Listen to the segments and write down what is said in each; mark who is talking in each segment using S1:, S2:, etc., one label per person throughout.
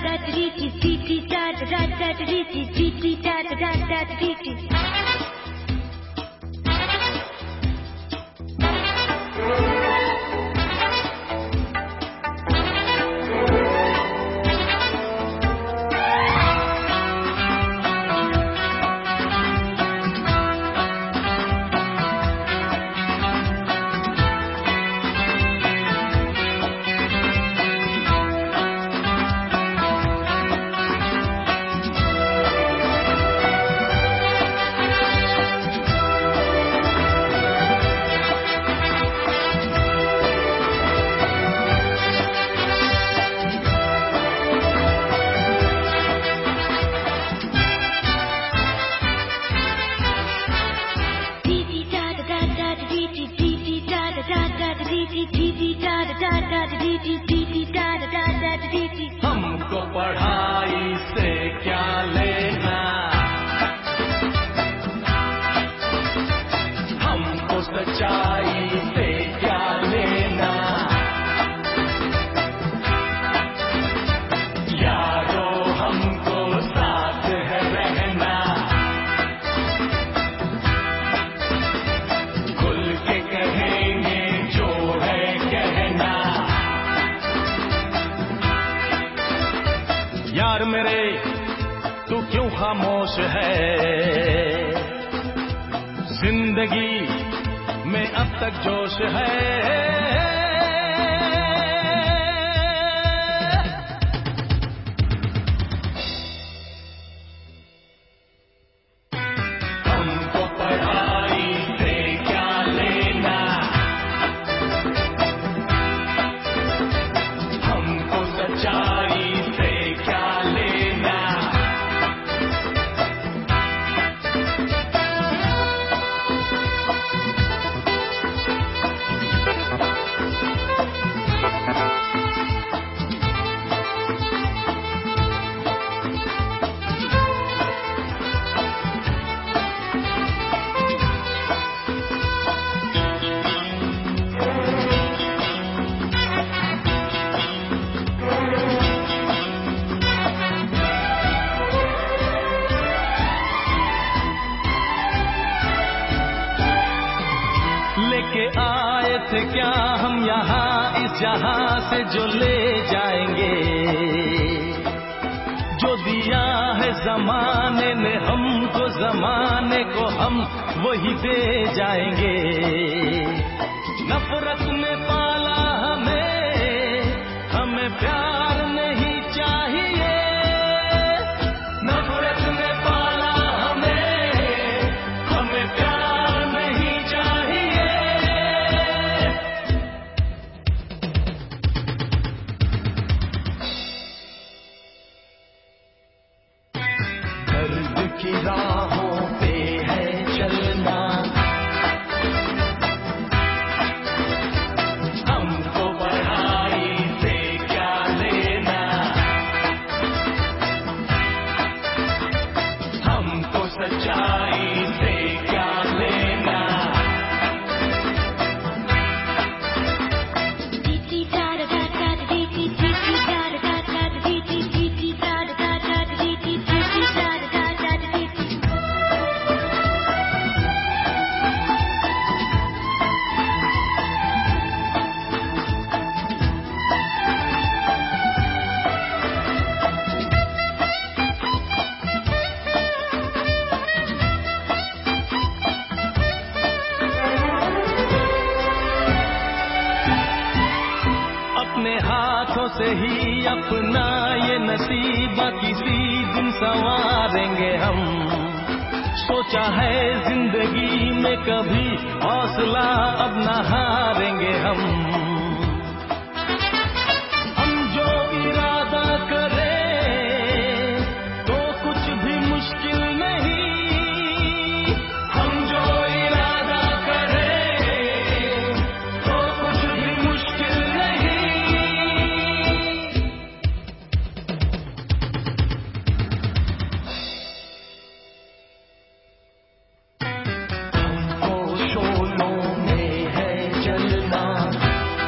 S1: हमको पढ़ाई से क्या लेना, हमको सच्चाई से क्या लेना, यारो हमको साथ है रहना, खुल के कहेंगे जो है कहना। यार मेरे तू क्यों खामोश है, जिंदगी में अब तक जोश है। हमको पढ़ाई से क्या लेना, हमको सच्चाई से क्या लेना, लेके आए थे क्या हम यहाँ इस जहां से जो ले जाएंगे, जो दिया है जमाने ने हमको, जमाने को हम वही दे जाएंगे। नफरत में पाला हमें, हमें प्यार नहीं चाहिए, नफरत में पाला हमें, हमें प्यार नहीं चाहिए। दर्द की राहों पे है चलना, हमको पढ़ाई से क्या लेना, हमको सच्चाई से क्या लेना। अपने हाथों से ही अपना ये नसीबा किसी दिन संवारेंगे हम, सोचा है जिंदगी में कभी हौसला अब न हारेंगे हम जो इरादा करें तो कुछ भी मुश्किल नहीं, हम जो इरादा करें तो कुछ भी मुश्किल नहीं। हमको शोलों में है जलना,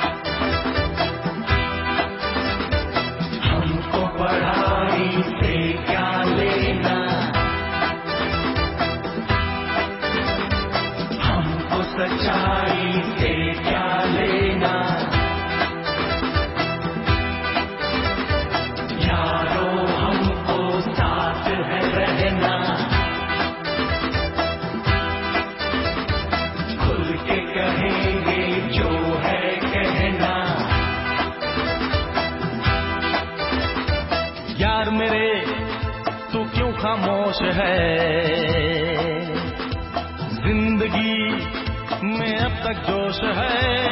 S1: यार मेरे तू क्यों खामोश है, जिंदगी में अब तक जोश है।